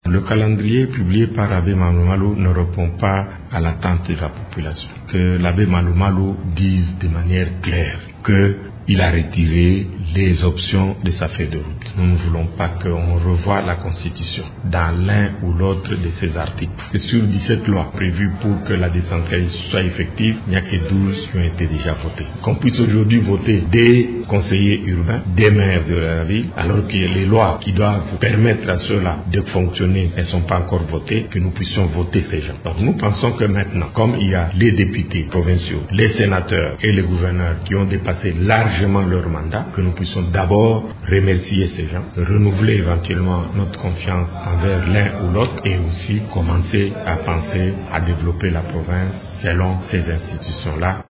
Le calendrier publié par l'abbé Malo Malo ne répond pas à l'attente de la population. Que l'abbé Malo Malo dise de manière claire qu'il a retiré les options de sa feuille de route. Nous ne voulons pas qu'on revoie la Constitution dans l'un ou l'autre de ces articles. Et sur 17 lois prévues pour que la décentralisation soit effective, il n'y a que 12 qui ont été déjà votées. Qu'on puisse aujourd'hui voter des conseillers urbains, des maires de la ville, alors que les lois qui doivent permettre à ceux-là de fonctionner ne sont pas encore votées, que nous puissions voter ces gens. Donc nous pensons que maintenant, comme il y a les députés provinciaux, les sénateurs et les gouverneurs qui ont dépassé largement leur mandat, que nous puissions d'abord remercier ces gens, renouveler éventuellement notre confiance envers l'un ou l'autre et aussi commencer à penser à développer la province selon ces institutions-là.